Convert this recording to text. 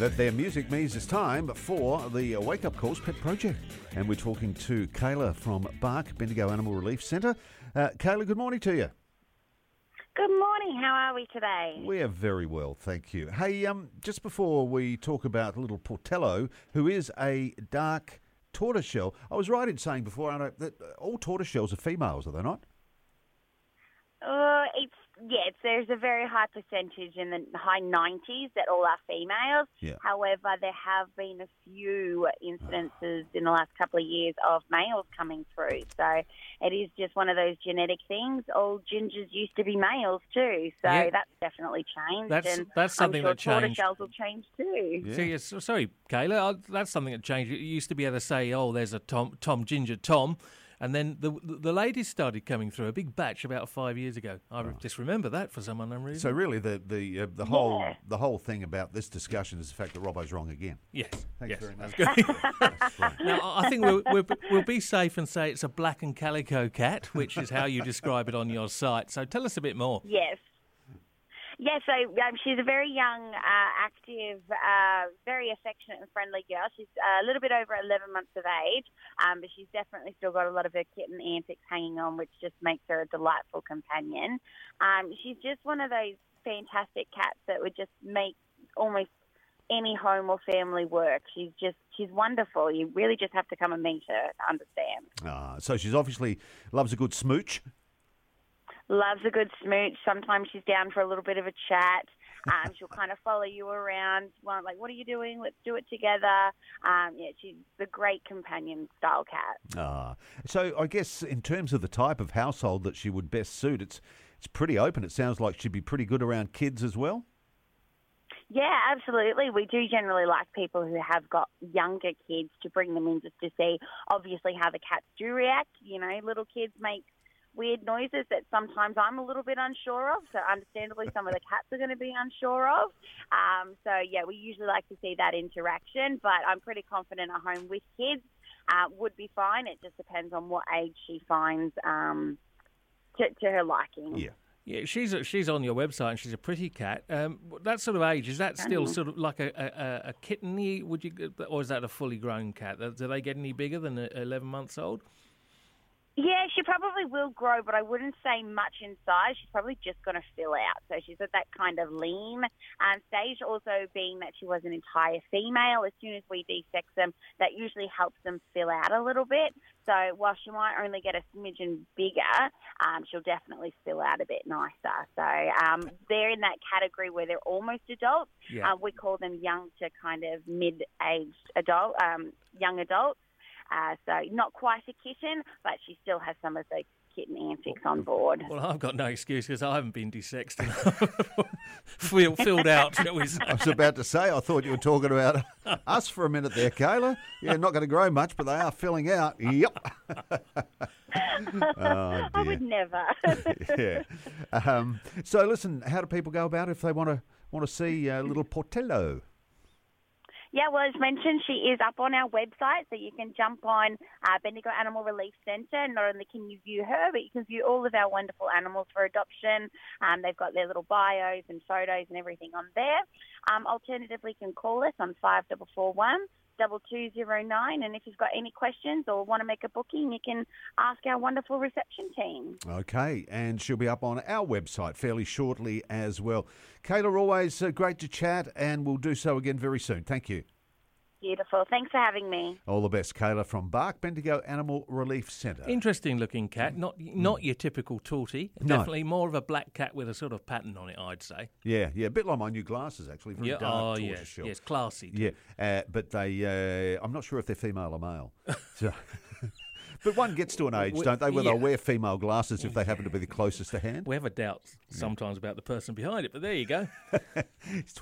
that their music means it's time for the Wake Up Calls Pet Project. And we're talking to Kayla from Bark, Bendigo Animal Relief Centre. Kayla, good morning to you. Good morning. How are we today? We are very well, thank you. Hey, just before we talk about little Portello, who is a dark tortoiseshell, I was right in saying before, Anna, that all tortoiseshells are females, are they not? There's a very high percentage in the high 90s that all are females. Yeah. However, there have been a few incidences in the last couple of years of males coming through. So it is just one of those genetic things. All gingers used to be males too. So that's definitely changed. That's something that changed. Tortoiseshells will change too. Yeah. Sorry, Kayla, that's something that changed. You used to be able to say, oh, there's a Tom Ginger Tom. And then the ladies started coming through, a big batch about 5 years ago. I just remember that for some unknown reason. So really, the whole thing about this discussion is the fact that Robbo's wrong again. Yes, Thanks very much. That's good. That's right. Now, I think we'll be safe and say it's a black and calico cat, which is how you describe it on your site. So tell us a bit more. Yes. Yeah, so she's a very young, active, very affectionate and friendly girl. She's a little bit over 11 months of age, but she's definitely still got a lot of her kitten antics hanging on, which just makes her a delightful companion. She's just one of those fantastic cats that would just make almost any home or family work. She's wonderful. You really just have to come and meet her to understand. So she's obviously loves a good smooch. Loves a good smooch. Sometimes she's down for a little bit of a chat. She'll kind of follow you around. Like, what are you doing? Let's do it together. She's a great companion style cat. So I guess in terms of the type of household that she would best suit, it's pretty open. It sounds like she'd be pretty good around kids as well. Yeah, absolutely. We do generally like people who have got younger kids to bring them in just to see, obviously, how the cats do react. You know, little kids make weird noises that sometimes I'm a little bit unsure of. So understandably, some of the cats are going to be unsure of. We usually like to see that interaction, but I'm pretty confident a home with kids would be fine. It just depends on what age she finds to her liking. Yeah. Yeah, she's on your website and she's a pretty cat. That sort of age, is that still sort of like a kitten? Or is that a fully grown cat? Do they get any bigger than 11 months old? Yeah, she probably will grow, but I wouldn't say much in size. She's probably just going to fill out. So she's at that kind of lean stage, also being that she was an entire female. As soon as we desex them, that usually helps them fill out a little bit. So while she might only get a smidgen bigger, she'll definitely fill out a bit nicer. So they're in that category where they're almost adults. Yeah. We call them young to kind of mid-aged adult, young adults. So not quite a kitten, but she still has some of those kitten antics on board. Well, I've got no excuse because I haven't been desexed and filled out, shall we say. I was about to say, I thought you were talking about us for a minute there, Kayla. Yeah, not going to grow much, but they are filling out. Yep. Oh, I would never. Yeah. So listen, how do people go about it if they want to see little Portello? Yeah, well, as mentioned, she is up on our website, so you can jump on Bendigo Animal Relief Centre. Not only can you view her, but you can view all of our wonderful animals for adoption. They've got their little bios and photos and everything on there. Alternatively, you can call us on 5441 2209, and if you've got any questions or want to make a booking, you can ask our wonderful reception team. Okay, and she'll be up on our website fairly shortly as well. Kayla, always great to chat, and we'll do so again very soon. Thank you. Beautiful. Thanks for having me. All the best, Kayla from Bark, Bendigo Animal Relief Centre. Interesting looking cat, not your typical tortie. No. Definitely more of a black cat with a sort of pattern on it, I'd say. Yeah, a bit like my new glasses, actually. Very dark tortoiseshell. Yes, classy. Yeah, but they, I'm not sure if they're female or male. So, but one gets to an age, don't they, where they'll wear female glasses if they happen to be the closest to hand? We have a doubt sometimes about the person behind it, but there you go.